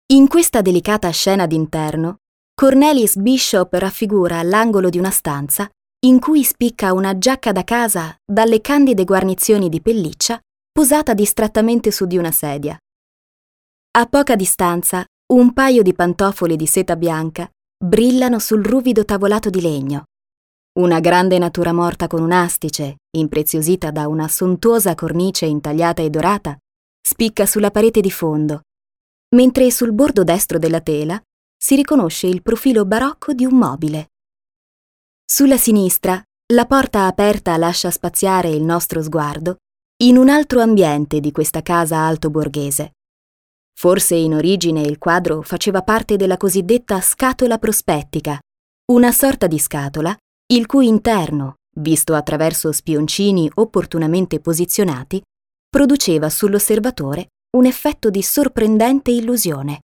In questa delicata scena d'interno, Cornelis Bishop raffigura l'angolo di una stanza in cui spicca una giacca da casa dalle candide guarnizioni di pelliccia posata distrattamente su di una sedia. A poca distanza, un paio di pantofole di seta bianca brillano sul ruvido tavolato di legno. Una grande natura morta con un astice, impreziosita da una sontuosa cornice intagliata e dorata, spicca sulla parete di fondo, mentre sul bordo destro della tela si riconosce il profilo barocco di un mobile. Sulla sinistra, la porta aperta lascia spaziare il nostro sguardo in un altro ambiente di questa casa altoborghese. Forse in origine il quadro faceva parte della cosiddetta scatola prospettica, una sorta di scatola il cui interno, visto attraverso spioncini opportunamente posizionati, produceva sull'osservatore un effetto di sorprendente illusione.